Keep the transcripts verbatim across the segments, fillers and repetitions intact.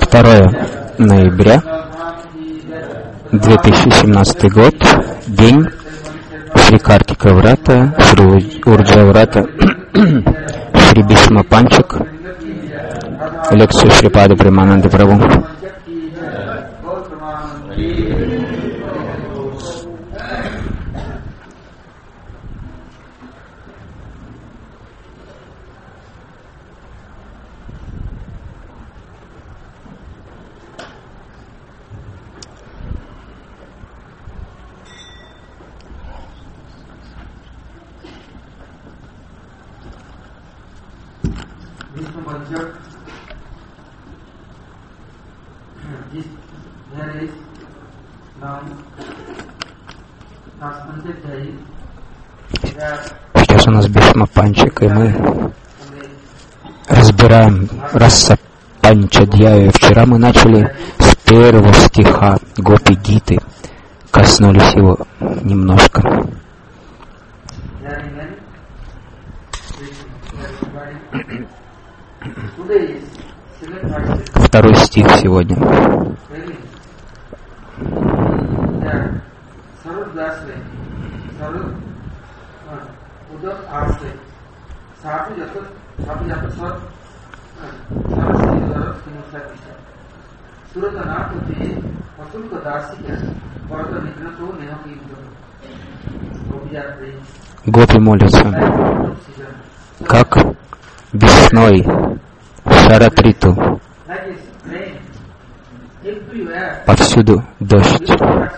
второе ноября две тысячи семнадцатый год, день Шри Картика Врата, Шри Урджа Врата, Шри Бхишма Панчак, лекцию Шрипады Премананды Прабху. Сейчас у нас Бхишма Панчак, и мы разбираем Раса Панчадьяю. Вчера мы начали с первого стиха Гопи Гиты, коснулись его немножко. Второй стих сегодня. Гопи молятся, как весной Шаратриту. Повсюду дождь.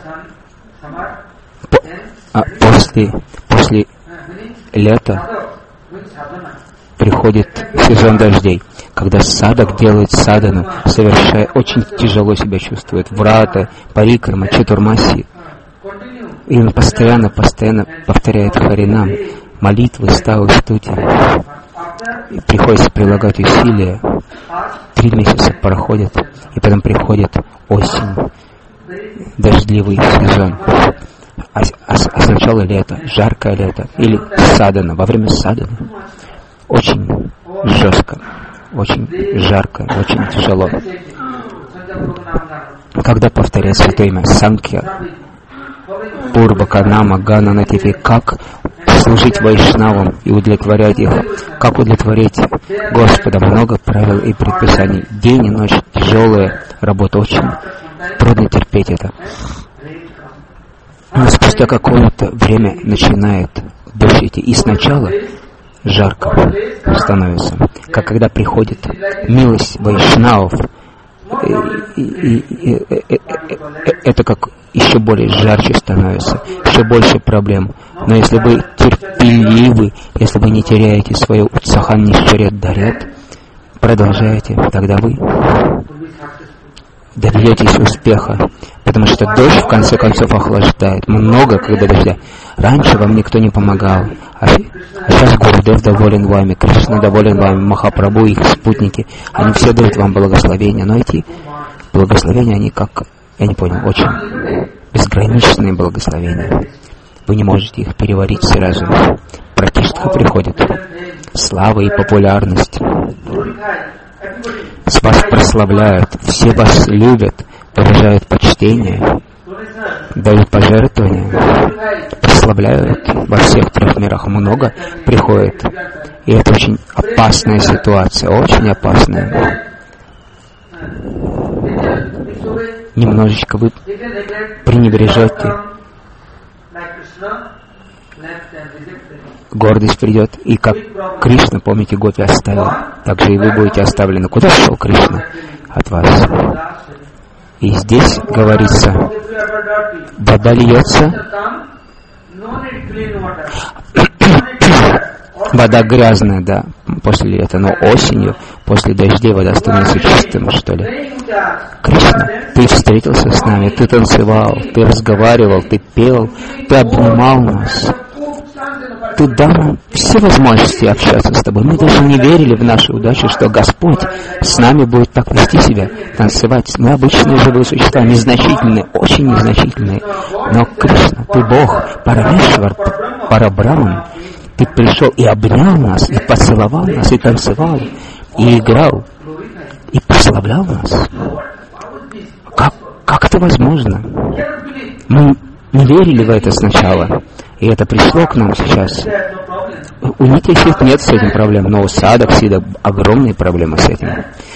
По, а после, после лета приходит сезон дождей, когда садак делает садану, совершая, очень тяжело себя чувствует. Врата, парикрама, чатурмаси. И он постоянно, постоянно повторяет харинам, молитвы, ставы, стути. И приходится прилагать усилия. Три месяца проходят, и потом приходит осень, дождливый сезон. А, а, а сначала лето, жаркое лето, или садана, во время садана. Очень жестко, очень жарко, очень тяжело. Когда повторять святое имя Санкья, Пурба, Канама, Гана, Натифи, как служить вайшнавам и удовлетворять их, как удовлетворить Господа, много правил и предписаний. День и ночь, тяжелая работа, очень трудно терпеть это. Но спустя какое-то время начинает дождь идти, и сначала жарко становится, как когда приходит милость вайшнавов, и, и, и, и, и, и, это как еще более жарче становится, еще больше проблем. Но если вы терпеливы, если вы не теряете свою утсахан нишчарет дарят, продолжаете, тогда вы добьетесь успеха, потому что дождь в конце концов охлаждает. Много, когда дождя. Раньше вам никто не помогал, а, а сейчас Гурудев доволен вами, Кришна доволен вами, Махапрабху, их спутники, они все дают вам благословения, но эти благословения, они как, я не понял, очень безграничные благословения. Вы не можете их переварить сразу. Пратиштха приходит, слава и популярность. С вас прославляют, все вас любят, выражают почтение, дают пожертвования, прославляют во всех трех мирах. Много приходит. И это очень опасная ситуация, очень опасная. Немножечко вы пренебрежете. Гордость придет, и как Кришна, помните, Гопи оставил, так же и вы будете оставлены. Куда шел Кришна от вас? И здесь говорится, вода льется, вода грязная, да, после лета, но осенью, после дождей вода становится чистым, что ли. Кришна, ты встретился с нами, ты танцевал, ты разговаривал, ты пел, ты обнимал нас. Ты дал нам все возможности общаться с тобой. Мы даже не верили в наши удачи, что Господь с нами будет так вести себя, танцевать. Мы обычные живые существа, незначительные, очень незначительные. Но, Кришна, ты Бог, Парамешвар, Парабраман. Ты пришел и обнял нас, и поцеловал нас, и танцевал, и играл, и прославлял нас. Как это возможно? Мы не верили в это сначала, и это пришло к нам сейчас. У Нитья-Сидд нет с этим проблем, но у Садак-Сиддах огромные проблемы с этим.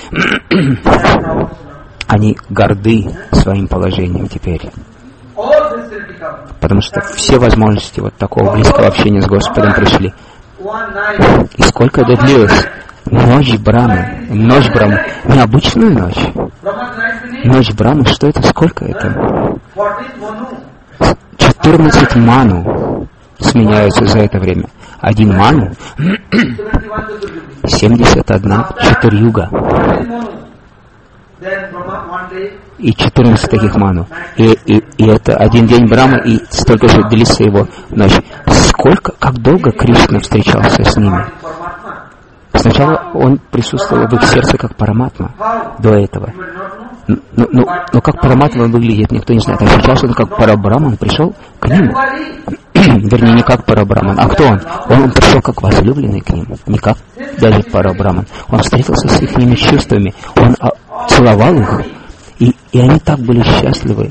Они горды своим положением теперь. Потому что все возможности вот такого близкого общения с Господом пришли. И сколько это длилось? Ночь Брамы. Ночь Брамы. Необычную ночь. Ночь Брамы, что это? Сколько это? четырнадцать ману сменяются за это время. Один ману, семьдесят одна четырюга. И четырнадцать таких ману. И, и, и это один день Брамы, и столько же длится его ночь. Сколько, как долго Кришна встречался с ними? Сначала он присутствовал в их сердце как Параматма до этого. Но, но, но как Параматма выглядит, никто не знает. А сейчас он как Парабраман пришел к ним. Вернее, не как Парабраман. А кто он? Он, он пришел как возлюбленный к ним. Не как даже Парабраман. Он встретился с их чувствами. Он а, целовал их. И, и они так были счастливы.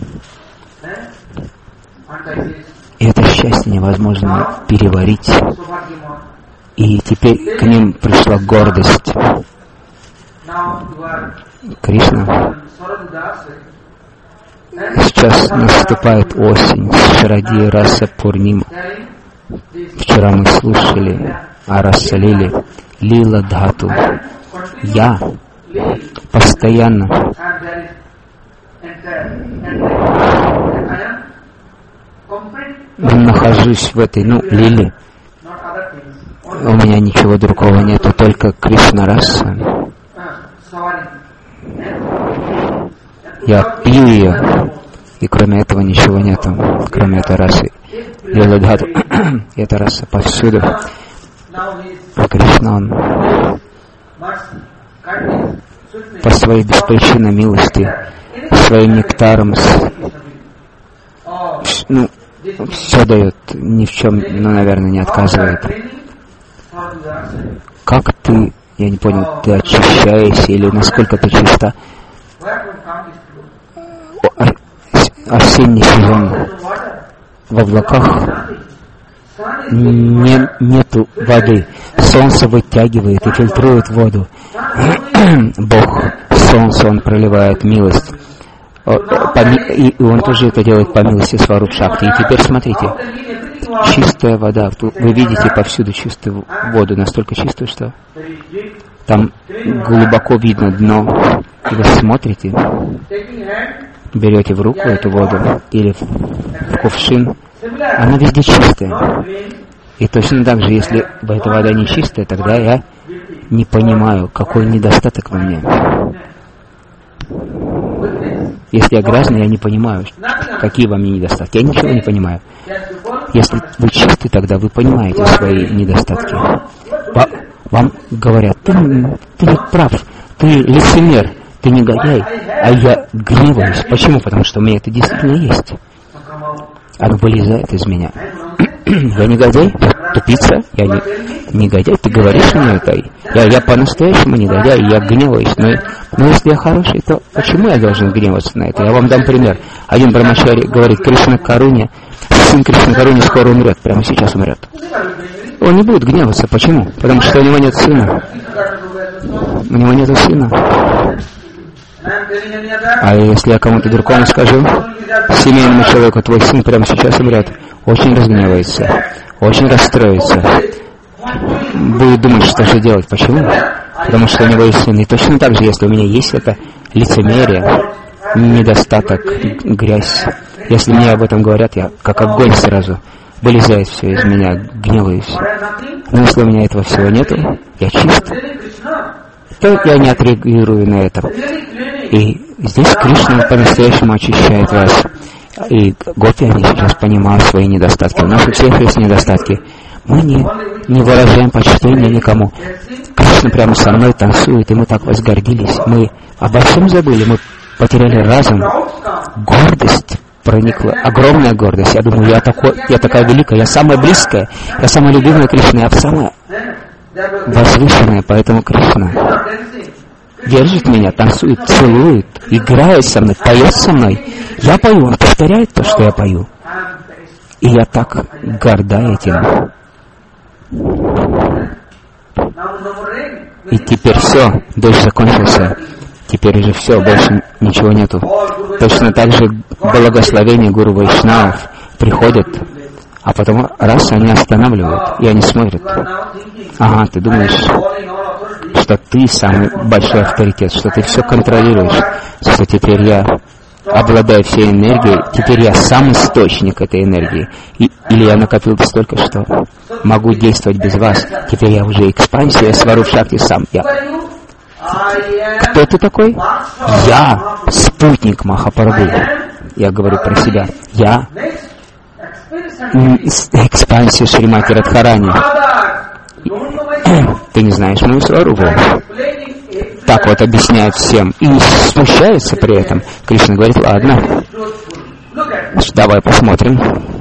И это счастье невозможно переварить. И теперь к ним пришла гордость. Кришна. Сейчас наступает осень, Шради Раса Пурнима. Вчера мы слушали о Раса-лиле, Лила Дхату. Я постоянно нахожусь в этой, ну, лиле. У меня ничего другого нету, только Кришна Раса. Я пью ее, и кроме этого ничего нету, кроме этой расы. Лила Дхату. Эта раса повсюду. Кришна, он по своей беспричинной милости, своим нектаром, ну, все дает, ни в чем, ну, наверное, не отказывает. Как ты, я не понял, ты очищаешься или насколько ты чиста? Осенний сезон. В облаках не, нету воды. Солнце вытягивает и фильтрует воду. Бог, солнце, он проливает милость. И он тоже это делает по милости Сварупшакти. И теперь смотрите. Чистая вода. Вы видите повсюду чистую воду. Настолько чистую, что там глубоко видно дно. И вы смотрите, берете в руку эту воду или в, в кувшин. Она везде чистая. И точно так же, если эта вода не чистая, тогда я не понимаю, какой недостаток во мне. Если я грязный, я не понимаю, какие во мне недостатки. Я ничего не понимаю. Если вы чисты, тогда вы понимаете свои недостатки. Вам говорят, ты, ты не прав, ты лицемер, ты негодяй, а я гневаюсь. Почему? Потому что у меня это действительно есть. Оно вылезает из меня. Я негодяй, тупица, я не, негодяй, ты говоришь мне это. Я, я по-настоящему негодяй, я гневаюсь. Но, но если я хороший, то почему я должен гневаться на это? Я вам дам пример. Один брамачари говорит, Кришна Каруни, сын Кришна Каруни скоро умрет, прямо сейчас умрет. Он не будет гневаться. Почему? Потому что у него нет сына. У него нет сына. А если я кому-то другому скажу, семейному человеку, твой сын прямо сейчас умрет, очень разгневается, очень расстроится, будет думать, что же делать. Почему? Потому что у него есть сын. И точно так же, если у меня есть это лицемерие, недостаток, грязь, если мне об этом говорят, я как огонь сразу вылезает все из меня, гневаюсь. Но если у меня этого всего нету, я чист, то я не отреагирую на это. И здесь Кришна по-настоящему очищает вас. И гопи, они сейчас понимают свои недостатки. У нас у всех есть недостатки. Мы не, не выражаем почтения никому. Кришна прямо со мной танцует, и мы так возгордились. Мы обо всем забыли, мы потеряли разум. Гордость проникла, огромная гордость. Я думаю, я, такой, я такая великая, я самая близкая, я самая любимая Кришна, я самая возвышенная, поэтому Кришна. держит меня, танцует, целует, играет со мной, поет со мной. Я пою, он повторяет то, что я пою. И я так горда этим. И теперь все, дождь закончился. Теперь уже все, больше ничего нету. Точно так же благословение Гуру Вайшнав приходит, а потом раз они останавливают, и они смотрят. Ага, ты думаешь, что ты самый большой авторитет, что ты все контролируешь, что теперь я обладаю всей энергией, теперь я сам источник этой энергии. И, или я накопил столько, что могу действовать без вас. Теперь я уже экспансия, я свару в шахте сам. Я. Кто ты такой? Я спутник Махапрабху. Я говорю про себя. Я экспансия Шримати Радхарани. Ты не знаешь мою сварупу. Так вот объясняют всем. И смущаются при этом. Кришна говорит, ладно, давай посмотрим.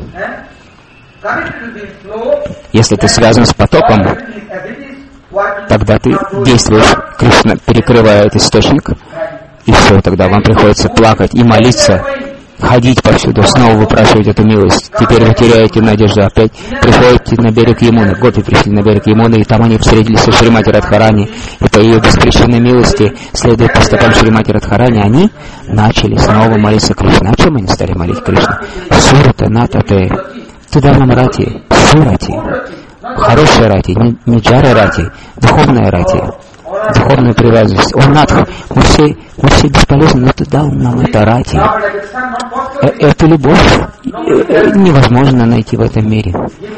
Если ты связан с потоком, тогда ты действуешь. Кришна перекрывает источник, и все, тогда вам приходится плакать и молиться, ходить повсюду, снова выпрашивать эту милость. Теперь вы теряете надежду, опять приходите на берег Ямуны. Гопи пришли на берег Ямуны, и там они встретились со Шримати Радхарани. И по ее беспричинной милости, следуя по стопам Шримати Радхарани, они начали снова молиться Кришне. О чем они стали молить Кришне? Сурата Натате, Тудавнам Рати, Сурати. Хорошая рати, не, не джара рати, духовная рати, духовная привязанность. О, Надх, мы все, мы все бесполезны, но ты дал нам это рати. Э, эту любовь э, невозможно найти в этом мире.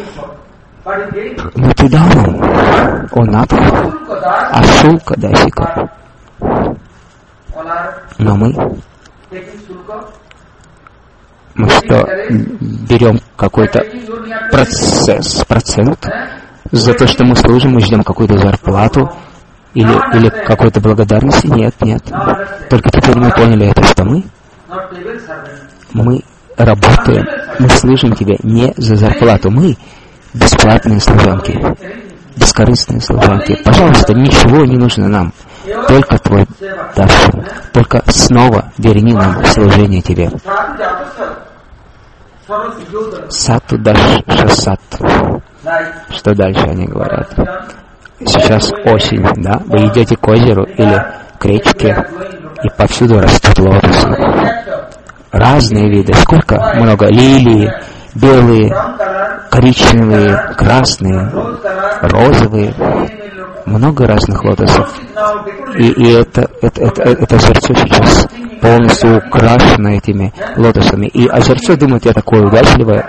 Но ты дал нам, о, Надх, Ашулка Дасика. Но мы, мы что, берем какой-то процесс, процент за то, что мы служим, мы ждем какую-то зарплату или, или какой-то благодарности? Нет, нет. Только теперь мы поняли это, что мы, мы работаем, мы служим Тебе не за зарплату. Мы бесплатные служанки, бескорыстные служанки. Пожалуйста, ничего не нужно нам. Только Твой даршан. Только снова верни нам служение Тебе. Сату даша сат. Что дальше они говорят? Сейчас осень, да? Вы идете к озеру или к речке, и повсюду растут лотосы. Разные виды. Сколько? Много. Лилии, белые, коричневые, красные, розовые. Много разных лотосов. И, и это, это, это, это озерцо сейчас полностью украшено этими лотосами. И озерцо думает, я такое удачливое.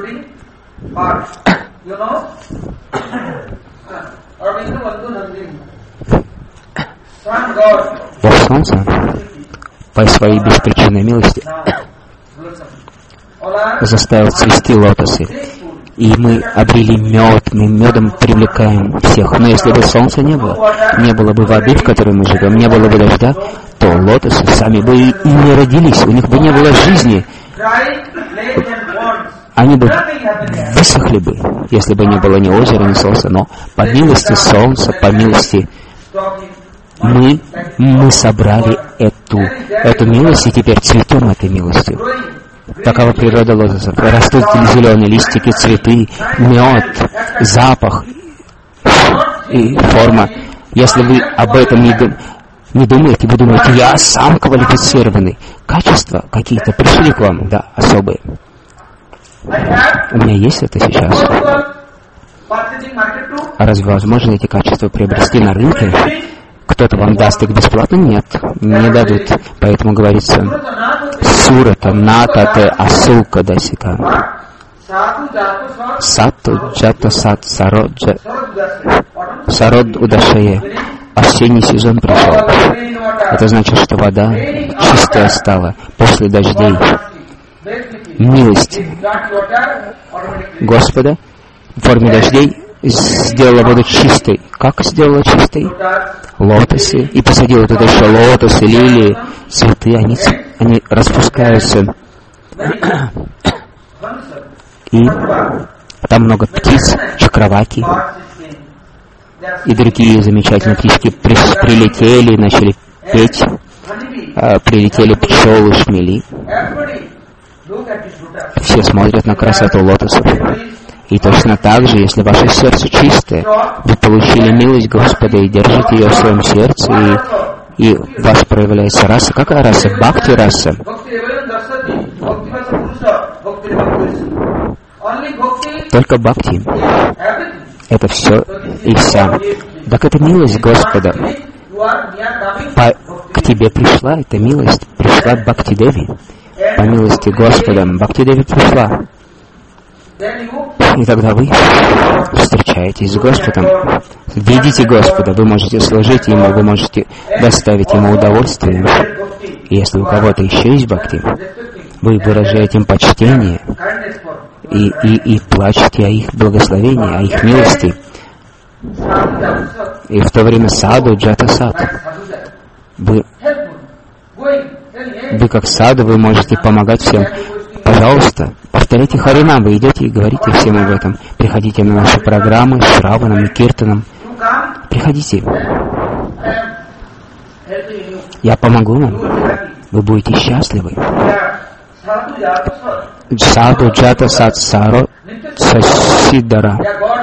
Бог Солнца по своей беспричинной милости заставил цвести лотосы. И мы обрели мед, мы медом привлекаем всех. Но если бы солнца не было, не было бы воды, в которой мы живем, не было бы дождя, то лотосы сами бы и не родились, у них бы не было жизни. Они бы высохли бы, если бы не было ни озера, ни солнца. Но по милости солнца, по милости мы, мы собрали эту, эту милость, и теперь цветем этой милостью. Такова природа лотосов. Растут зеленые листики, цветы, мед, запах и форма. Если вы об этом не, дум, не думаете, вы думаете, я сам квалифицированный. Качества какие-то пришли к вам, да, особые. У меня есть это сейчас. А разве возможно эти качества приобрести на рынке? Кто-то вам даст их бесплатно? Нет, не дадут. Поэтому говорится, Сурата, Натате, Асулка Дасика. Сату, Джата, Сат, Сароджа, Сарод Удашае. Осенний сезон пришел. Это значит, что вода чистая стала после дождей. Милость Господа в форме дождей сделала воду чистой. Как сделала чистой? Лотосы. И посадила туда еще лотосы, лилии, цветы. Они, они распускаются. И там много птиц, чакраваки. И другие замечательные птички при, прилетели и начали петь, а, прилетели пчелы, шмели. Все смотрят на красоту лотосов. И точно так же, если ваше сердце чистое, вы получили милость Господа и держите ее в своем сердце, и, и у вас проявляется раса. Какая раса? Бхакти раса. Только бхакти. Это все и вся. Так это милость Господа. По, к тебе пришла эта милость, пришла Бхакти Деви. По милости Господа Бхакти Деви пришла. И тогда вы встречаетесь с Господом, видите Господа, вы можете служить Ему, вы можете доставить Ему удовольствие. И если у кого-то еще есть бхакти, вы выражаете им почтение и, и, и плачете о их благословении, о их милости. И в то время саду, джата сад, вы, вы как саду, вы можете помогать всем. Пожалуйста, повторяйте Харинам, вы идете и говорите всем об этом. Приходите на наши программы с Шраваном и Киртаном. Приходите. Я помогу вам. Вы будете счастливы. Саду, джата, сад, саро, сасидара.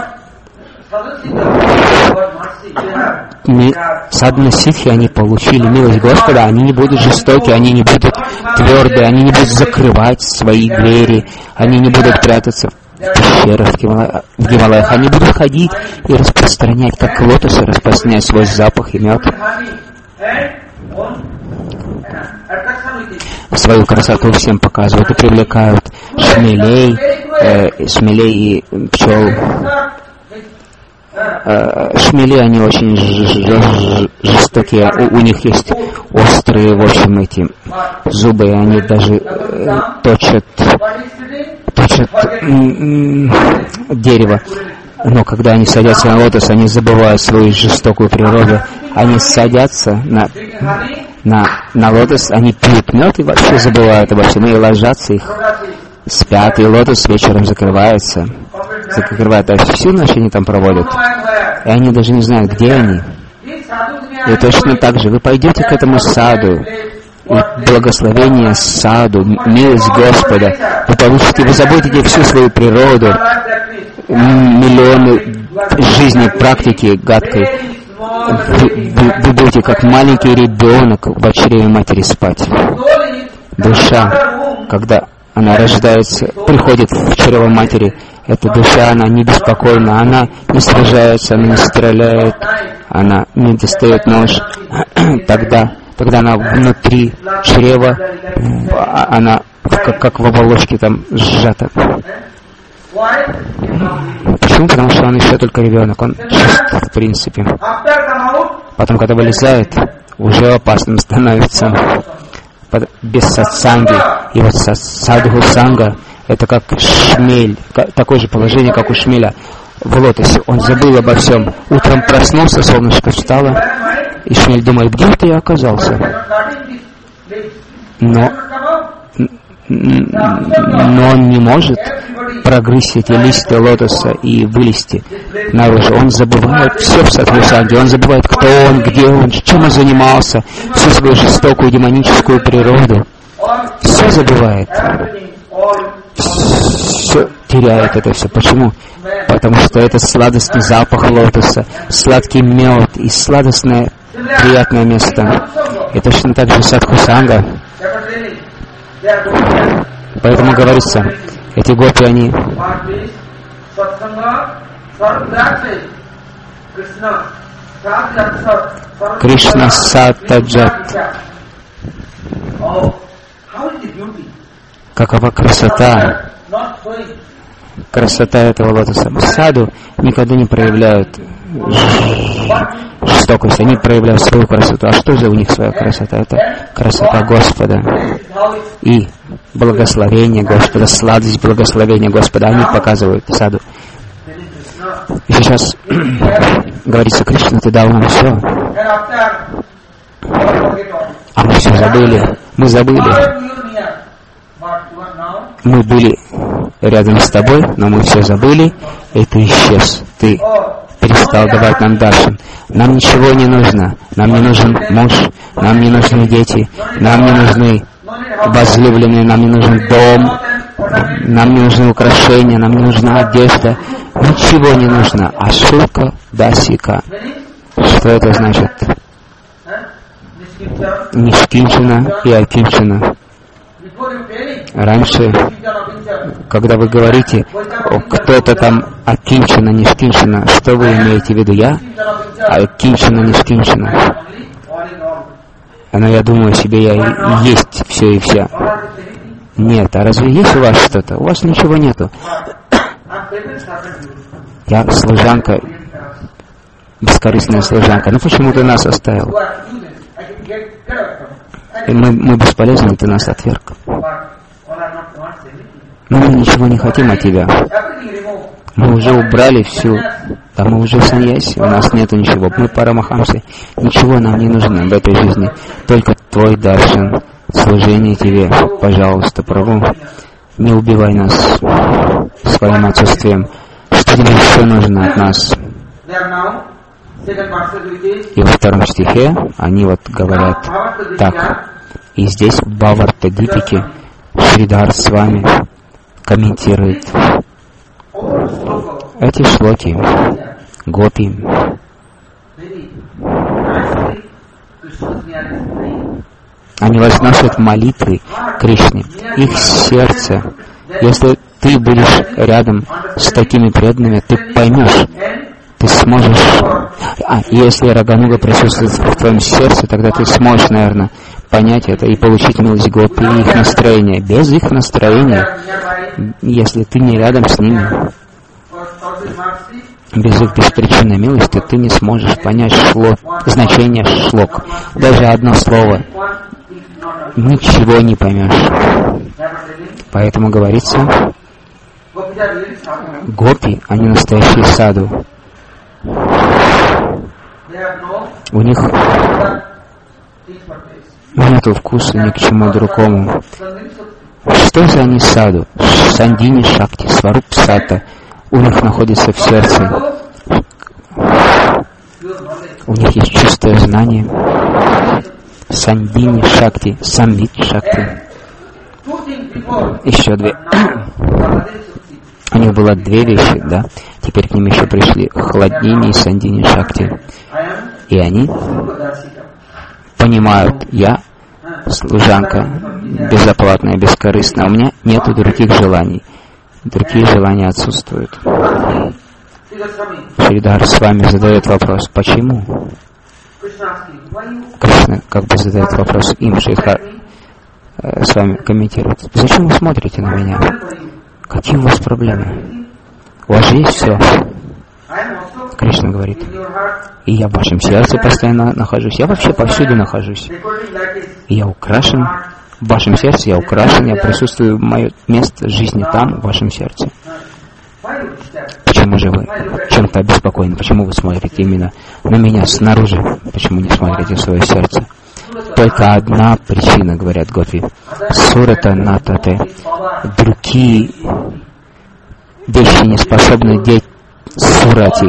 Садхана ситхи, они получили милость Господа, они не будут жестоки, они не будут твердые, они не будут закрывать свои двери, они не будут прятаться в пещерах, в, Гималаях, в Гималаях, они будут ходить и распространять, как лотосы, распространять свой запах и мед, свою красоту всем показывают и привлекают шмелей, э, шмелей и пчел. Шмели, они очень жестокие, у, у них есть острые, в общем, эти зубы, и они даже э, точат, точат м- м- дерево. Но когда они садятся на лотос, они забывают свою жестокую природу. Они садятся на, на, на лотос, они пьют мед и вообще забывают обо всем, и ложатся их, спят, и лотос вечером закрывается. Закрывают, а всю ночь они там проводят. И они даже не знают, где они. И точно так же вы пойдете к этому саду, и благословение саду, милость Господа, вы получите, вы забудете всю свою природу, миллионы жизней, практики гадкой. Вы, вы, вы будете как маленький ребенок в чреве матери спать. Душа, когда она рождается, приходит в чрево матери, эта душа, она не беспокойна, она не сражается, она не стреляет, она не достает нож. Тогда, тогда она внутри чрева, она как, как в оболочке там сжата. Почему? Потому что он еще только ребенок, он чист в принципе. Потом, когда вылезает, уже опасным становится. Без сатсанги. И вот садху санга — это как шмель, такое же положение, как у шмеля в лотосе. Он забыл обо всем. Утром проснулся, солнышко встало, и шмель думает, где это я оказался? Но, но он не может прогрызть эти листья лотоса и вылезти наружу. Он забывает все в садху санге. Он забывает, кто он, где он, чем он занимался, всю свою жестокую демоническую природу. Все забывает. Все теряет это все. Почему? Потому что это сладостный запах лотоса, сладкий мед и сладостное приятное место. И точно так же садху санга. Поэтому говорится, эти гопи, они Кришна Сатаджат. Какова красота? Красота этого лотоса. Саду никогда не проявляют жестокость, они проявляют свою красоту. А что же у них своя красота? Это красота Господа и благословение Господа, сладость благословения Господа. Они показывают саду. И сейчас говорится, Кришна, ты дал нам все. А мы все забыли. Мы забыли. Мы были рядом с тобой, но мы все забыли, и ты исчез. Ты перестал давать нам даршан. Нам ничего не нужно. Нам не нужен муж, нам не нужны дети, нам не нужны возлюбленные, нам не нужен дом, нам не нужны украшения, нам не нужна одежда. Ничего не нужно. Ашука дасика. Что это значит? Нишкинчина и Акинчина. Раньше, когда вы говорите, кто-то там Акинчина, Нишкинчина, что вы имеете в виду? Я? Акинчина, Нишкинчина. Но я думаю себе, я и есть все и вся. Нет, а разве есть у вас что-то? У вас ничего нету. Я служанка, бескорыстная служанка. Ну почему ты нас оставил? И мы, мы бесполезны, ты нас отверг. Но мы ничего не хотим от тебя. Мы уже убрали всю, да мы уже в саньяси, у нас нету ничего. Мы парамахамсы, ничего нам не нужно в этой жизни. Только твой даршан, служение тебе. Пожалуйста, Прабху, не убивай нас своим отсутствием. Что тебе еще нужно от нас? И во втором стихе они вот говорят так. И здесь в Бхаварта-дипике Шридар с вами комментирует эти шлоки. Гопи. Они возносят молитвы Кришне. Их сердце. Если ты будешь рядом с такими преданными, ты поймешь, ты сможешь... А, если Рагануга присутствует в твоем сердце, тогда ты сможешь, наверное, понять это и получить милость Гопи и их настроение. Без их настроения, если ты не рядом с ними, без их беспричинной милости, ты не сможешь понять шлок, значение шлок. Даже одно слово. Ничего не поймешь. Поэтому говорится, гопи, они настоящие саду. У них нету вкуса ни к чему другому. Что за они саду? Сандини Шакти, Сваруп Сата. У них находится в сердце. У них есть чистое знание. Сандини Шакти, Самвит Шакти. Еще две. У них было две вещи, да? Теперь к ним еще пришли Хладнини и Сандини Шакти. И они понимают, я служанка безоплатная, бескорыстная. У меня нету других желаний. Другие желания отсутствуют. Шридар с вами задает вопрос, почему? Кришна как бы задает вопрос им, Шридхар э, с вами комментирует. Зачем вы смотрите на меня? Какие у вас проблемы? У вас же есть все. Кришна говорит, и я в вашем сердце постоянно нахожусь. Я вообще повсюду нахожусь. И я украшен. В вашем сердце я украшен. Я присутствую, мое место жизни там, в вашем сердце. Почему же вы чем-то обеспокоены? Почему вы смотрите именно на меня снаружи? Почему не смотрите в свое сердце? Только одна причина, говорят Гопи. Сурата натате. Другие вещи не способны деть сурати.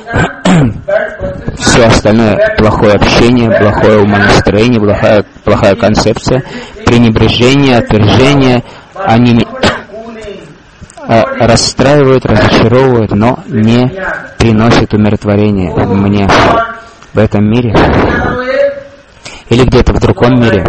Все остальное плохое общение, плохое умонастроение, плохая, плохая концепция, пренебрежение, отвержение, они расстраивают, разочаровывают, но не приносят умиротворения мне в этом мире или где-то в другом мире.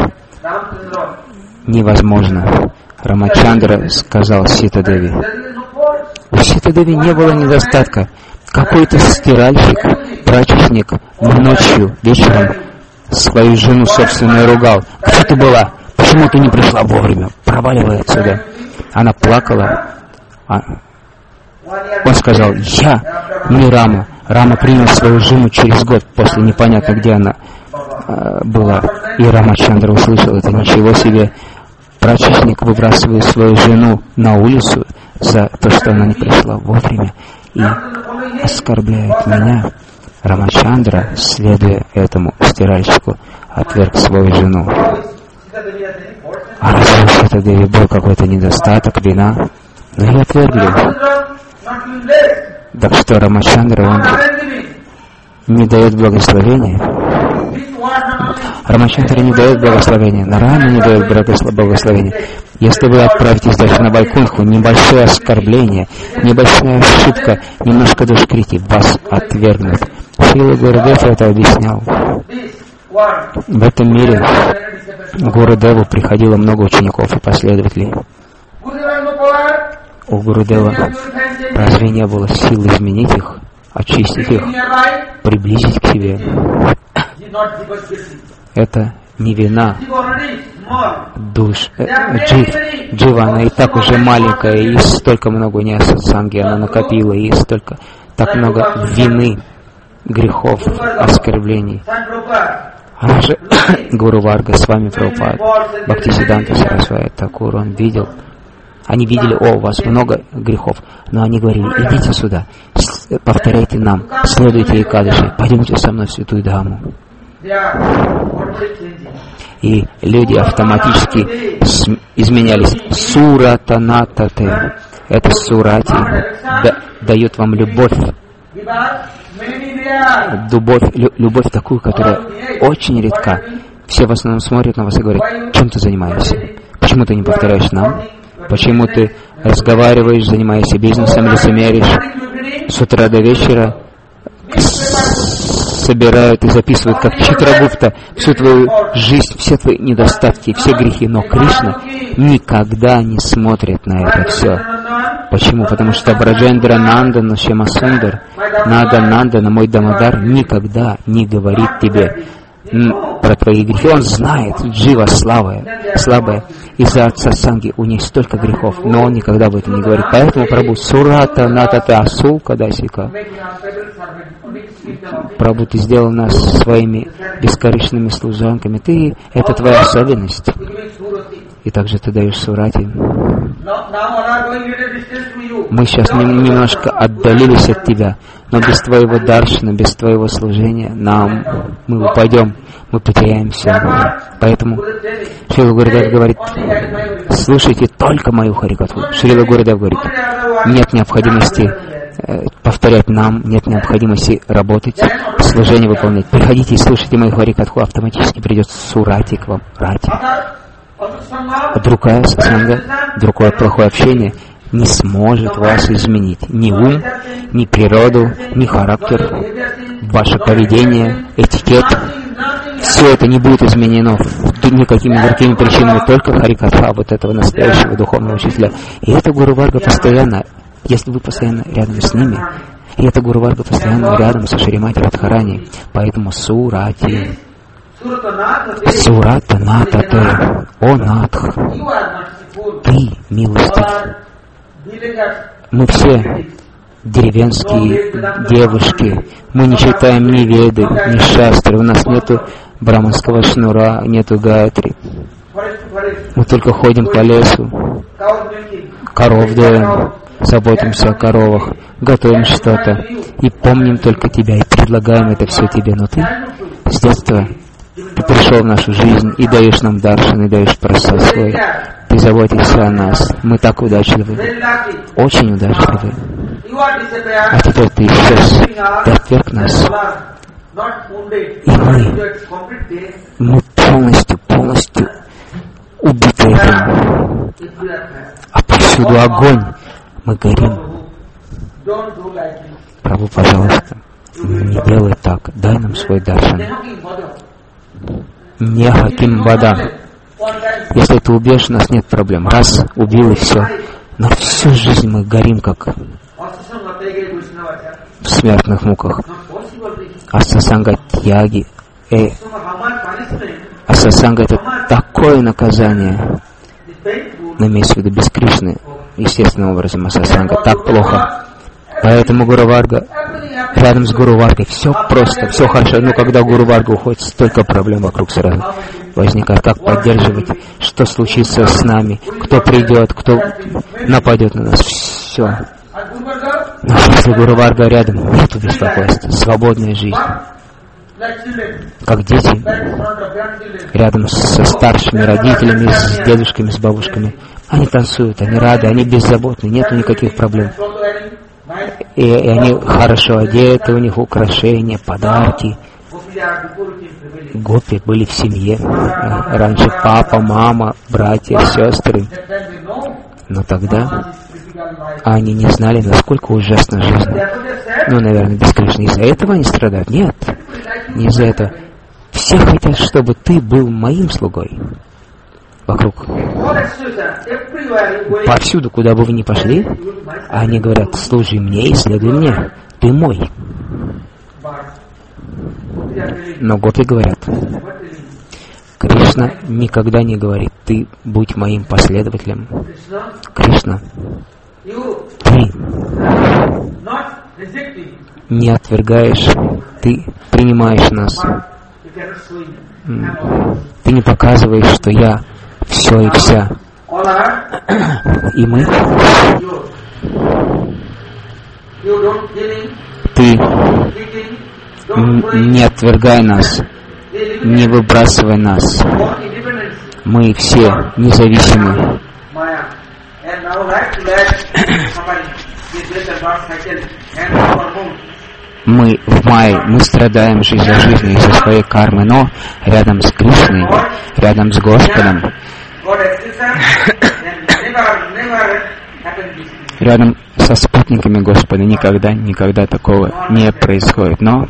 Невозможно. Рамачандра сказал Сита-деви. У Сита-деви не было недостатка. Какой-то стиральщик, прачечник ночью, вечером свою жену собственную ругал. Где ты была? Почему ты не пришла вовремя? Проваливай отсюда. Она плакала. А он сказал, я не Рама. Рама принял свою жену через год после непонятно где она э, была. И Рамачандра услышал это. Ничего себе. Прачечник выбрасывает свою жену на улицу за то, что она не пришла вовремя и оскорбляет меня. Рамачандра, следуя этому стиральщику, отверг свою жену. А разве у Сита-деви был какой-то недостаток, вина? Но ее отвергли. Так что Рамачандра, он не дает благословения. Рамачандра не дает благословения, Нараяна не дает благословения. Если вы отправитесь дальше на Вайкунху, небольшое оскорбление, небольшая ошибка, немножко душкрити, вас отвергнут. Шрила Гурудев это объяснял. В этом мире Гурудеву приходило много учеников и последователей. У Гурудева разве не было сил изменить их, очистить их, приблизить к себе? Это не вина душ. Джив, Джива, она и так уже маленькая, и столько много не сатсанги она накопила, и столько, так много вины, грехов, оскорблений. Она же Гуру Варга, с вами Прабхупад, Бхактисиданта Сарасвати Такур, он видел. Они видели, о, у вас много грехов, но они говорили, идите сюда, повторяйте нам, следуйте Экадаши, пойдемте со мной в Святую Дхаму. И люди автоматически изменялись. Суратанатате. Это сурати. Да, дает вам любовь. Любовь, любовь такую, которая очень редка. Все в основном смотрят на вас и говорят, чем ты занимаешься? Почему ты не повторяешь нам? Почему ты разговариваешь, занимаешься бизнесом, лицемеришь? С утра до вечера собирают и записывают, как Читрагупта, всю твою жизнь, все твои недостатки, все грехи. Но Кришна никогда не смотрит на это все. Почему? Потому что Браджендра Нандана Шьямасундар, Нада Нандана, мой Дамодар, никогда не говорит тебе про твои грехи. Он знает, Джива слабая, слабая. Из-за отца Санги у нее столько грехов, но он никогда об этом не говорит. Поэтому Прабху Сурата Натата Асул Кадасика. Прабху, ты сделал нас своими бескорыстными служанками. Ты, это твоя особенность. И также ты даешь Сурати. Мы сейчас немножко отдалились от тебя, но без твоего даршана, без твоего служения нам мы упадем, мы потеряемся. Поэтому Шрила Гурудев говорит, слушайте только мою Харикатху. Шрила Гурудев говорит, нет необходимости повторять нам, нет необходимости работать, служение выполнять. Приходите и слушайте мою Харикатху, автоматически придет Сурати к вам, Рати. Другая сатсанга, другое плохое общение не сможет вас изменить. Ни ум, ни природу, ни характер, ваше поведение, этикет. Все это не будет изменено никакими другими причинами, только Харикатха, вот этого настоящего духовного учителя. И это Гуру Варга постоянно, если вы постоянно рядом с ними, и это Гуру Варга постоянно рядом со Шримати Радхарани. Поэтому Сурати. Сурата Натате, о Натх, ты милостив. Мы все деревенские девушки, мы не читаем ни Веды, ни Шастры, у нас нету браманского шнура, нету Гаятри. Мы только ходим по лесу, коров доим, заботимся о коровах, готовим что-то и помним только тебя и предлагаем это все тебе. Но ты с детства ты пришел в нашу жизнь и даешь нам даршан, и даешь просад свой. Ты заботишься о нас. Мы так удачливы. Очень удачливы. А теперь ты исчез. Ты отверг нас. И мы, мы полностью, полностью убиты этим. А повсюду огонь. Мы горим. Прабху, пожалуйста, не делай так. Дай нам свой даршан. Не Хаким Бада. Если ты убьешь, у нас нет проблем. Раз, убил и все. Но всю жизнь мы горим, как в смертных муках. Асасанга Тьяги. Э, Асасанга — это такое наказание. Но имеется в виду без Кришны. Естественным образом Асасанга так плохо. Поэтому Гуру Варга, рядом с Гуру Варгой все просто, все хорошо. Но когда Гуру Варга уходит, столько проблем вокруг сразу возникает. Как поддерживать, что случится с нами, кто придет, кто нападет на нас. Все. Но если Гуру Варга рядом, нет беспокойства, свободная жизнь. Как дети, рядом со старшими родителями, с дедушками, с бабушками. Они танцуют, они рады, они беззаботны, нету никаких проблем. И, и они хорошо одеты, у них украшения, подарки. Гопи были в семье. Раньше папа, мама, братья, сестры. Но тогда они не знали, насколько ужасна жизнь. Ну, наверное, без Кришны. Из-за этого они страдают? Нет, не из-за этого. Все хотят, чтобы ты был моим слугой. Вокруг. Повсюду, куда бы вы ни пошли, они говорят: служи мне и следуй мне. Ты мой. Но гопи говорят: Кришна никогда не говорит: ты будь моим последователем. Кришна, ты не отвергаешь, ты принимаешь нас. Ты не показываешь, что я все и вся. И мы. Ты не отвергай нас, не выбрасывай нас. Мы все независимы. Мы в мае, мы страдаем жизнь за жизнью из-за своей кармы, но рядом с Кришной, рядом с Господом, рядом со спутниками Господа никогда, никогда такого не происходит. Но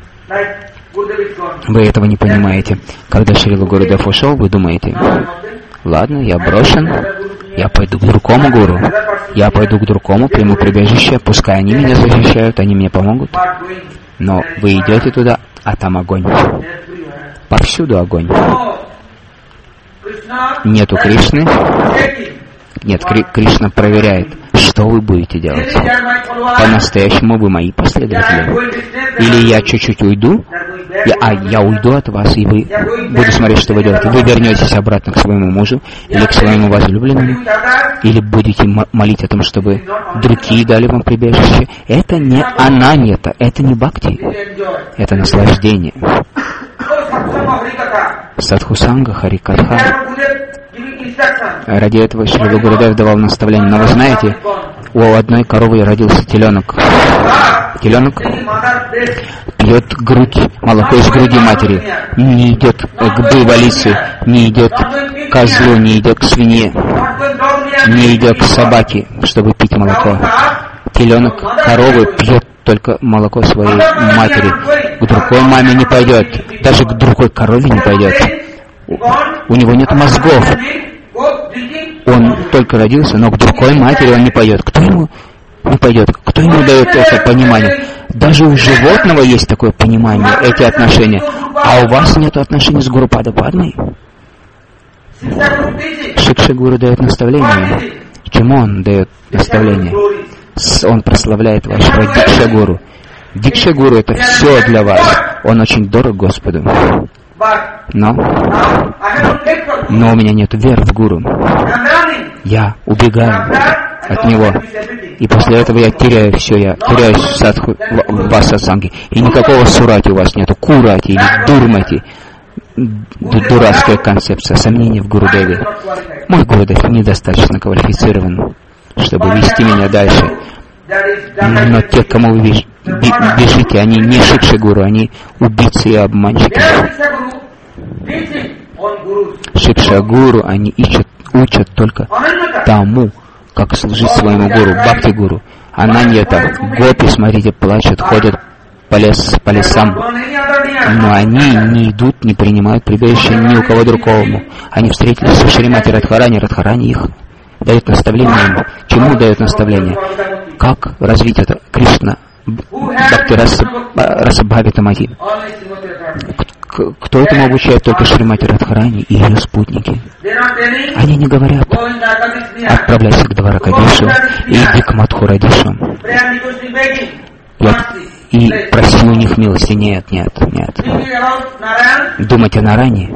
вы этого не понимаете. Когда Шрила Гурудев ушел, вы думаете: ладно, я брошен, я пойду к другому гуру, я пойду к другому, приму прибежище, пускай они меня защищают, они мне помогут. Но вы идете туда, а там огонь. Повсюду огонь. Нету Кришны. Нет, Кри- Кришна проверяет, что вы будете делать. По-настоящему вы мои последователи. Или я чуть-чуть уйду, я, а я уйду от вас, и вы буду смотреть, что вы делаете. Вы вернетесь обратно к своему мужу или к своему возлюбленному, или будете м- молить о том, чтобы другие дали вам прибежище. Это не ананьята, это не бхакти, это наслаждение. Садхусанга, Харикатха. Ради этого Шрила Гурудев давал наставление. Но вы знаете, у одной коровы родился теленок. Теленок пьет грудь, молоко из груди матери. Не идет к буйволице, не идет к козлу, не идет к свинье, не идет к собаке, чтобы пить молоко. Теленок коровы пьет только молоко своей матери. К другой маме не пойдет, даже к другой корове не пойдет. У него нет мозгов. Он только родился, но к другой матери он не пойдет. Кто ему не пойдет? Кто ему дает это понимание? Даже у животного есть такое понимание, эти отношения. А у вас нет отношений с Гуру Пада Падмой? Шикша Гуру дает наставление. Чему он дает наставление? Он прославляет вашего Дикша Гуру. Дикша Гуру — это все для вас. Он очень дорог Господу. Но, но у меня нет веры в Гуру. Я убегаю от него. И после этого я теряю все, я теряюсь в садху, в васасанге. И никакого сурати у вас нету, курати или дурмати. Дурацкая концепция, сомнения в Гурудеве. Мой Гурудев недостаточно квалифицирован, чтобы вести меня дальше. Но те, к кому вы бежите, они не Шикша Гуру, они убийцы и обманщики. Шикша Гуру, они ищут, учат только тому, как служить своему гуру, бхакти гуру. Ананьята, гопи, смотрите, плачут, ходят по, лес, по лесам. Но они не идут, не принимают прибежище ни у кого другого. Они встретились с Шримати Радхарани, Радхарани их дает наставление. Чему дает наставление? Как развить это? Кришна, Бхакти Раса Бхавитамати. Кто этому обучает? Только Шримати Радхарани и ее спутники. Они не говорят: отправляйся к Дваракадишу и иди к Мадхурадишу и проси у них милости. Нет, нет, нет. Думать о Наране,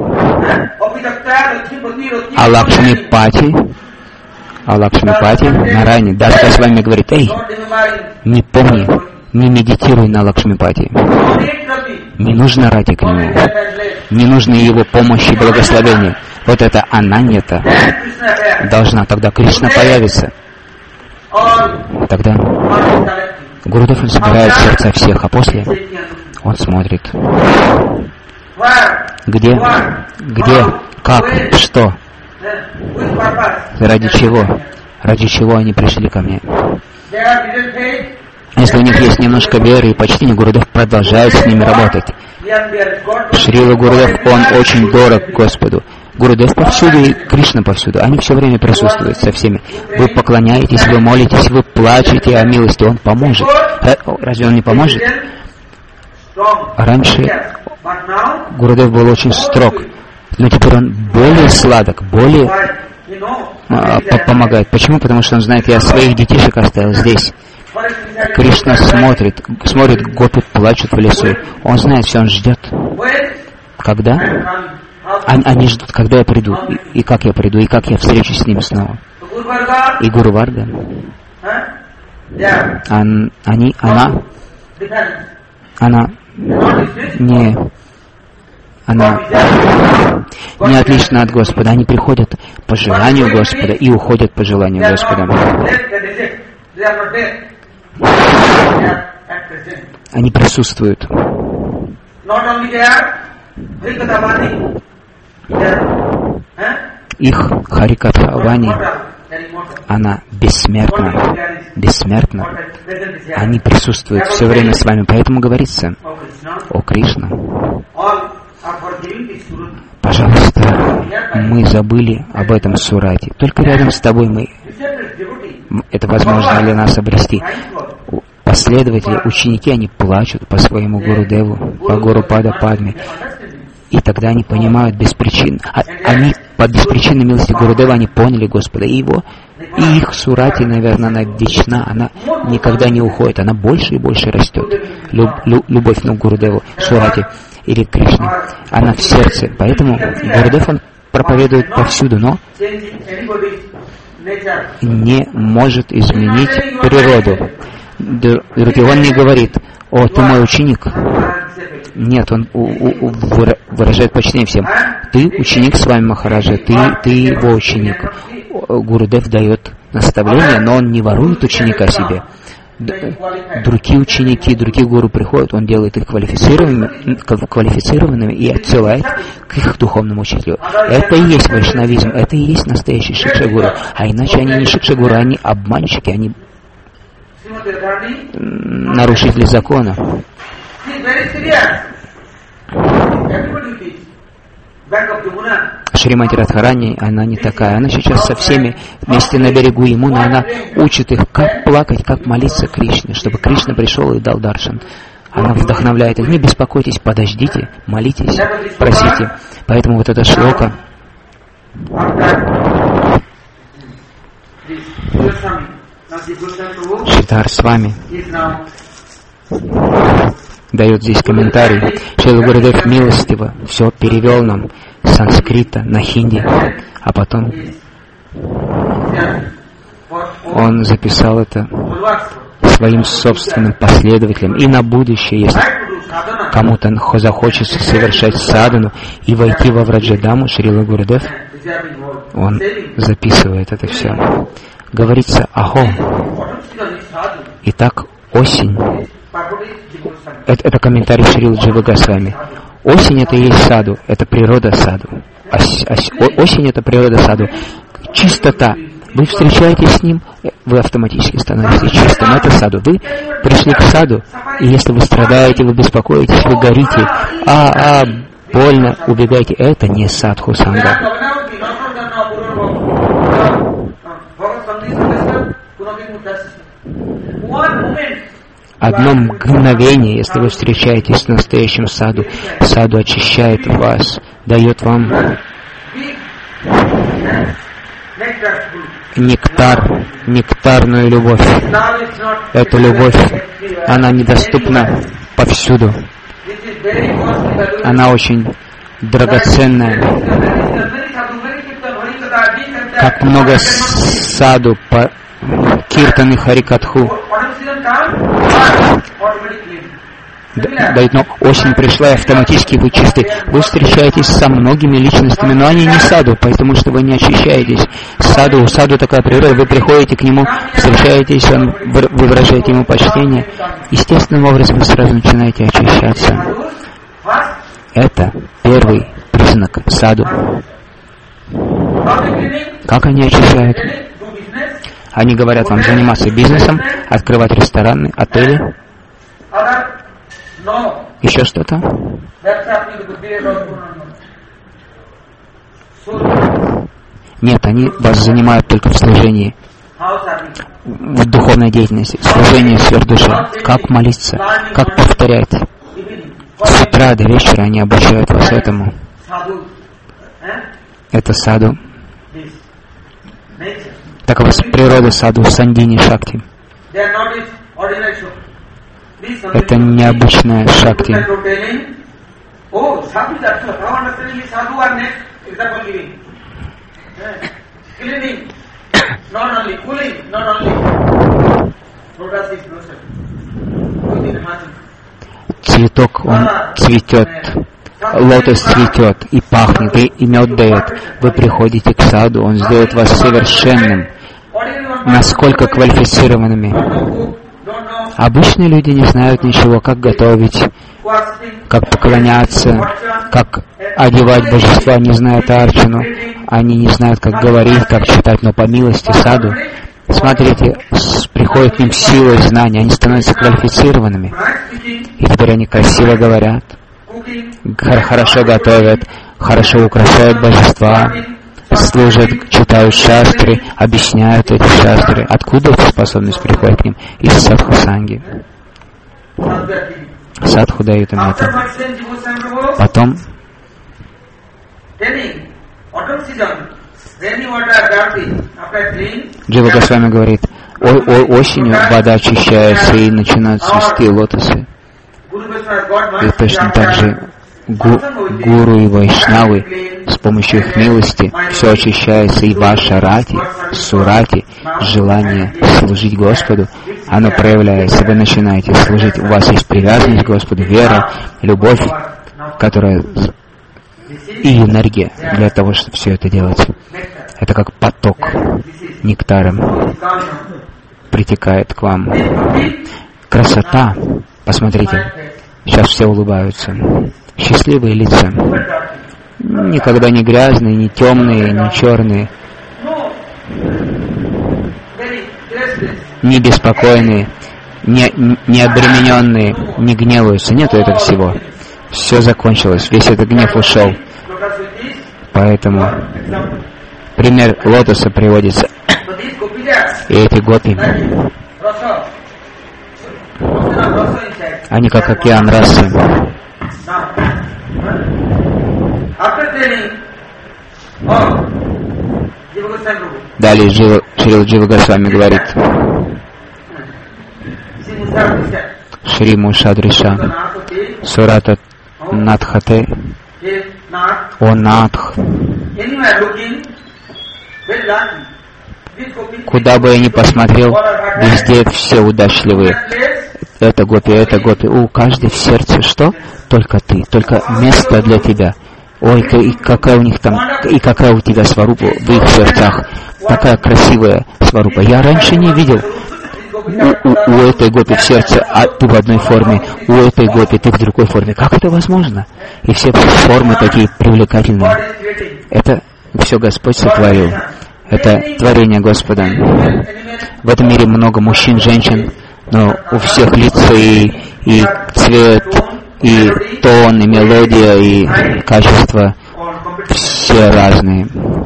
о Лакшмипати, о Лакшмипати, Наране. Даже с вами говорит: эй, не помни, не медитируй на Лакшмипати. Не нужно рати к нему. Не нужны его помощь и благословение. Вот это ананьята должна, тогда Кришна появится. Тогда Гурудев он собирает сердца всех, а после он смотрит, где, где, как, что, ради чего, ради чего они пришли ко мне. Если у них есть немножко веры и почтения, Гурудев продолжает с ними работать. Шрила Гурудев, он очень дорог Господу. Гурудев повсюду и Кришна повсюду. Они все время присутствуют со всеми. Вы поклоняетесь, вы молитесь, вы плачете о милости. Он поможет. Разве он не поможет? Раньше Гурудев был очень строг, но теперь он более сладок, более а, помогает. Почему? Потому что он знает, я своих детишек оставил здесь. Кришна смотрит, смотрит, гопи плачут в лесу. Он знает все, он ждет. Когда? Они, они ждут, когда я приду, и, и как я приду, и как я встречусь с ними снова. И Гуру Варга, он, они, она, она не, она не отлична от Господа. Они приходят по желанию Господа и уходят по желанию Господа. Они присутствуют. Их Харикатха Вани, она бессмертна, бессмертна. Они присутствуют все время с вами. Поэтому говорится: о Кришна, пожалуйста, мы забыли об этом Сурате. Только рядом с тобой мы... Это возможно ли нас обрести? Последователи, ученики, они плачут по своему Гурудеву, по Гуру Пада Падме. И тогда они понимают без причин. Они по беспричинной милости Гурудева, они поняли Господа и Его. И их Сурати, наверное, она вечна, она никогда не уходит, она больше и больше растет. Люб, лю, любовь на Гурудеву, Сурати или Кришне, она в сердце. Поэтому Гурудев, он проповедует повсюду, но не может изменить природу. Другой, он не говорит: о, ты мой ученик. Нет, он у, у, выражает почтение всем. Ты ученик с вами Махараджа, ты, ты его ученик. Гурудев дает наставление, но он не ворует ученика себе. Другие ученики, другие гуру приходят, он делает их квалифицированными, квалифицированными и отсылает к их духовному учителю. Это и есть вайшнавизм, это и есть настоящий шикшагуру. А иначе они не шикшагуру, они обманщики, они нарушители закона. Шримати Радхарани, она не такая. Она сейчас со всеми вместе на берегу Ямуны, она учит их, как плакать, как молиться Кришне, чтобы Кришна пришел и дал даршан. Она вдохновляет их: не беспокойтесь, подождите, молитесь, просите. Поэтому вот эта шлока Шридхар с вами дает здесь комментарий. Шрила Гурудев милостиво все перевел нам с санскрита на хинди, а потом он записал это своим собственным последователям. И на будущее, если кому-то захочется совершать садхану и войти во Враджадаму, Шрила Гурудев, он записывает это все. Говорится: ахо. Итак, осень. Это, это комментарий Шрилы Дживы Госвами. Осень — это и есть саду, это природа саду. Ось, ось, осень — это природа саду. Чистота. Вы встречаетесь с ним, вы автоматически становитесь чистым. Это саду. Вы пришли к саду, и если вы страдаете, вы беспокоитесь, вы горите, а, а, больно, убегаете. Это не садху санга. Одно мгновение, если вы встречаетесь с настоящим саду, саду очищает вас, дает вам нектар, нектарную любовь. Эта любовь, она недоступна повсюду. Она очень драгоценная. Как много саду по киртаны Харикатху. дают, но осень пришла, и автоматически вы чисты. Вы встречаетесь со многими личностями, но они не саду, потому что вы не очищаетесь. Саду, саду такая природа, вы приходите к нему, встречаетесь, он, вы выражаете ему почтение. Естественным образом вы сразу начинаете очищаться. Это первый признак саду. Как они очищают? Они говорят вам заниматься бизнесом, открывать рестораны, отели, еще что-то. Нет, они вас занимают только в служении, в духовной деятельности, в служении сверхдуши. Как молиться, как повторять. С утра до вечера они обучают вас этому. Это саду. Такова природа саду, сандини, шакти. Это необычная шакти. Цветок, он цветет, лотос цветет и пахнет, и, и мед дает. Вы приходите к саду, он сделает вас совершенным. Насколько квалифицированными. Обычные люди не знают ничего, как готовить, как поклоняться, как одевать божества, не знают арчану. Они не знают, как говорить, как читать, но по милости саду, смотрите, приходит к ним сила и знания, они становятся квалифицированными. И теперь они красиво говорят, хорошо готовят, хорошо украшают божества, служат, читают шастры, объясняют эти шастры. Откуда эта способность приходит к ним? Из садхусанги. Садху дают им это. Потом Джива Госвами говорит, о, о, осенью вода очищается и начинают цвести лотосы. И точно так же гу, гуру и вайшнавы, с помощью их милости все очищается, и ваша рати, сурати, желание служить Господу, оно проявляется, вы начинаете служить, у вас есть привязанность к Господу, вера, любовь, которая и энергия для того, чтобы все это делать. Это как поток нектаром притекает к вам. Красота, посмотрите, сейчас все улыбаются. Счастливые лица. Никогда не грязные, не темные, не черные. Не беспокойные, не, не обремененные, не гневаются. Нету этого всего. Все закончилось, весь этот гнев ушел. Поэтому пример лотоса приводится. И эти гопи, они как океан расы. Далее Шрила Джива Госвами говорит, Шри Мушадриша, Сурата Надхате, О Надх. Куда бы я ни посмотрел, везде все удачливые. Это гопи, это гопи. У каждой в сердце что? Только ты, только место для тебя. Ой, и какая у них там, и какая у тебя сварупа в их сердцах. Такая красивая сварупа. Я раньше не видел. У, у, у этой гопи в сердце, а ты в одной форме, у этой гопи ты в другой форме. Как это возможно? И все формы такие привлекательные. Это все Господь сотворил. Это творение Господа. В этом мире много мужчин, женщин, но у всех лица и, и цвет, и тон, и мелодия, и качество все разные.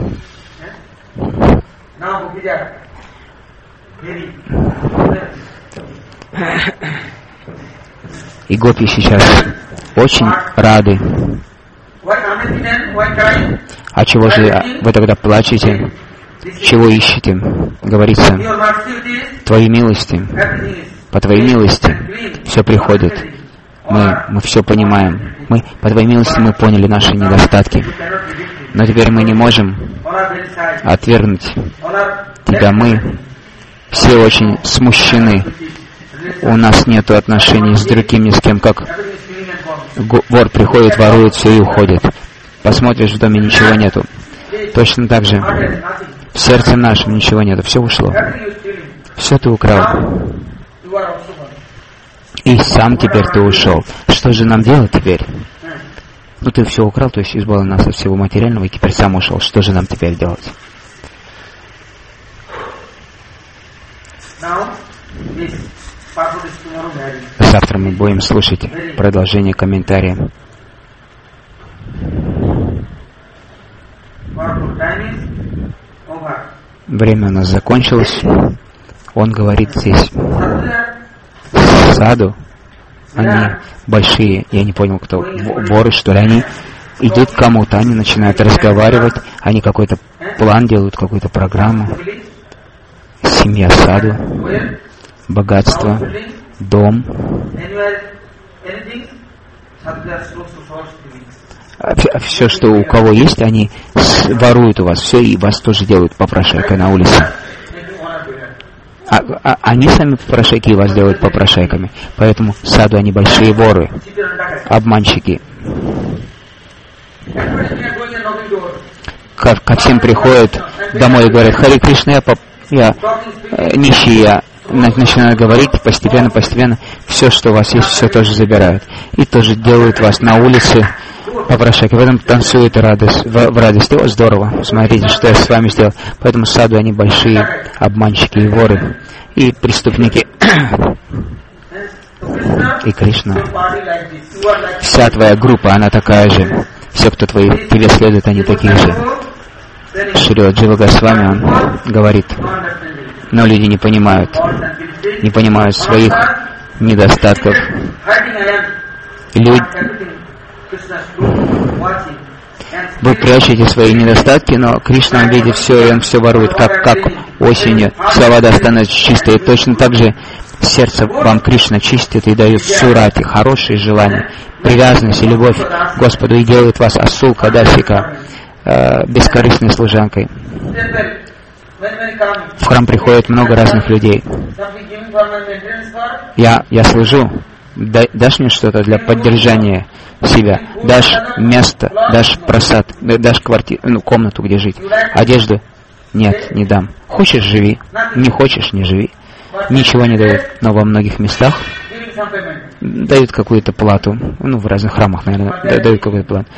И гопи сейчас очень рады. А чего же вы тогда плачете? Чего ищете? Говорится, Твоей милости, по Твоей милости все приходит. Мы, мы все понимаем. Мы, по Твоей милости мы поняли наши недостатки. Но теперь мы не можем отвергнуть Тебя. Мы все очень смущены у нас нет отношений с другим ни с кем, как вор приходит, ворует все и уходит. Посмотришь, в доме ничего нету. Точно так же в сердце нашем ничего нету, все ушло. Все ты украл. И сам теперь ты ушел. Что же нам делать теперь? Ну ты все украл, то есть избавил нас от всего материального, и теперь сам ушел. Что же нам теперь делать? Завтра мы будем слушать продолжение комментария. Время у нас закончилось. Он говорит здесь: саду, они большие, я не понял, кто, воры, что ли, они идут к кому-то, они начинают разговаривать, они какой-то план делают, какую-то программу. Семья саду, богатство, дом. Все, что у кого есть, они воруют у вас все, и вас тоже делают попрошайкой на улице. А, а, они сами попрошайки вас делают попрошайками. Поэтому саду они большие воры, обманщики. Ко, ко всем приходят домой и говорят: Хари Кришна, я, поп, я э, нищий, я начинают говорить, постепенно, постепенно, все, что у вас есть, все тоже забирают. И тоже делают вас на улице попрошайки. В этом танцуют радость, в, в радости. О, здорово, смотрите, что я с вами сделал. Поэтому саду они большие обманщики и воры, и преступники. И Кришна, вся твоя группа, она такая же. Все, кто твои, тебе следует, они такие же. Шри Джива Госвами, он говорит, но люди не понимают, не понимают своих недостатков. Люди, вы прячете свои недостатки, но Кришна, он видит все, и он все ворует, как, как осенью вся вода становится чистой. И точно так же сердце вам Кришна чистит и дает сурати, хорошие желания, привязанность и любовь к Господу, и делает вас асулка, дасика, э, бескорыстной служанкой. В храм приходит много разных людей. Я, я служу. Дашь мне что-то для поддержания себя? Дашь место, дашь просад, дашь квартиру, ну, комнату, где жить? Одежду? Нет, не дам. Хочешь — живи. Не хочешь — не живи. Ничего не дают. Но во многих местах дают какую-то плату. Ну, в разных храмах, наверное, дают какую-то плату.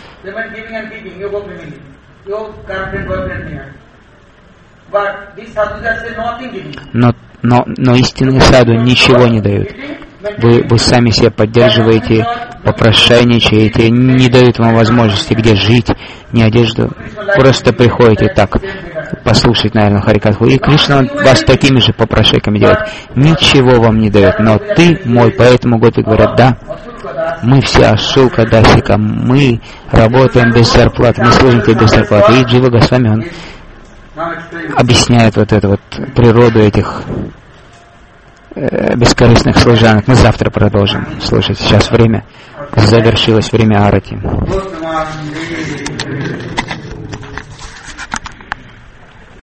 Но, но, но истинные саду ничего не дают. Вы, вы сами себя поддерживаете, попрошайничаете, не дают вам возможности где жить, ни одежду. Просто приходите так, послушать, наверное, Харикатху. И Кришна вас такими же попрошайками делает. Ничего вам не дает. Но ты мой, поэтому гопи говорят: да, мы все асулка дасика, мы работаем без зарплаты, мы служим тебе без зарплаты. И Джива Госвами, он объясняет вот эту вот природу этих э, бескорыстных служанок. Мы завтра продолжим слушать. Сейчас время завершилось, время арати.